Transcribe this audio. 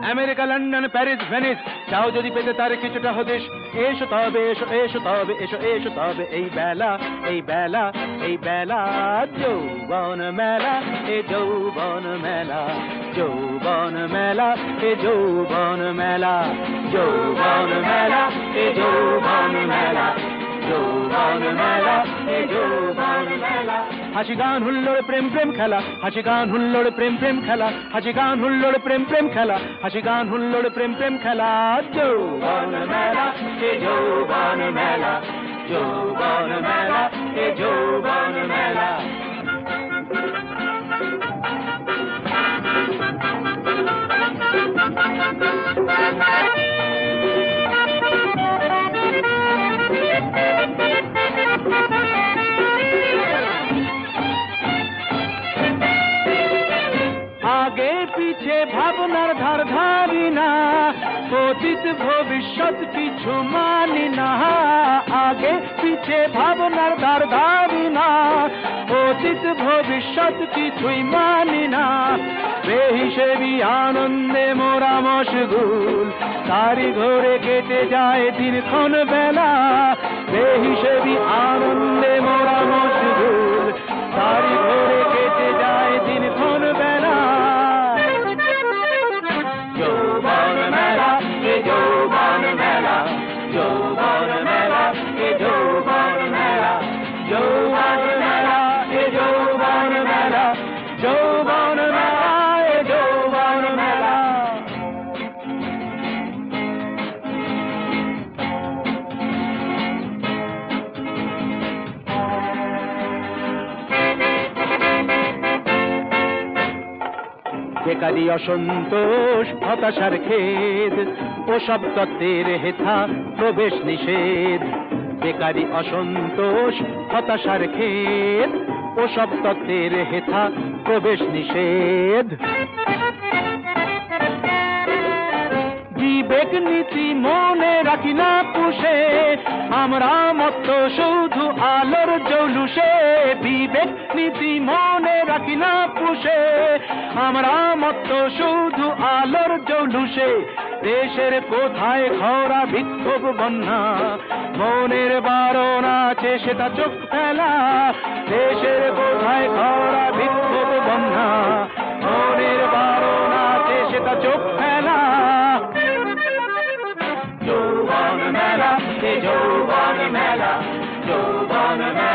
America, London, Paris, Venice, চাও যদি পেতে তার কিছুটা হদিস, এসো তবে এসো, এসো তবে এসো, এসো তবে এই বেলা, এই বেলা, এই বেলা, যৌবন মেলা, এ যৌবন মেলা, যৌবন মেলা, এ যৌবন মেলা, যৌবন মেলা, এ যৌবন মেলা, যৌবন মেলা, এ যৌবন মেলা। হাসি গান হুল্লোড় প্রেম প্রেম খেলা, হাসি গান হুল্লোড় প্রেম প্রেম খেলা, হাসি গান হুল্লোড় প্রেম প্রেম খেলা, হাসি গান হুল্লোড় প্রেম প্রেম খেলা, যৌবন মেলা, এ যৌবন মেলা, যৌবন মেলা, এ যৌবন মেলা। আগে পিছে ভাবনার ধার ধারি না, অতীত ভবিষ্যৎ কিছু মানি না, আগে পিছে ভাবনার ধার ধারি না, অতীত ভবিষ্যৎ কিছুই মানি না, বেহিসেবি আনন্দে মোরা মশগুল, তারি ঘরে কেটে যায় দিনক্ষণ বেলা, বেহিসেবি আনন্দে মোরা মশগুল, তারি ঘরে কেটে যায় দিনক্ষণ বেলা, যৌবন মেলা, এ যৌবন মেলা, যৌবন মেলা, এ যৌবন মেলা, যৌবন মেলা, এ যৌবন মেলা, যৌবন মেলা, এ যৌবন মেলা। বেকারি, অসন্তোষ, হতাশার খেদ, ওসব তত্ত্বের হেথা প্রবেশ নিষেধ, বেকারি, অসন্তোষ, হতাশার খেদ, ওসব তত্ত্বের হেথা প্রবেশ নিষেধ, বিবেক নীতি মনে রাখি না পুষে, আমরা মত্ত শুধু আলোর জৌলুসে, বিবেক নীতি মনে রাখি না পুষে, আমরা মত্ত শুধু আলোর জৌলুসে, দেশের কোথায় খরা বিক্ষোভ বন্যা, মনের বারণ আছে সেটা চোখ ফেলা, দেশের কোথায় খরা বিক্ষোভ বন্যা, মনের বারণ আছে সেটা চোখ ফেলা, যৌবন মেলা, এ যৌবন মেলা, যৌবন মেলা।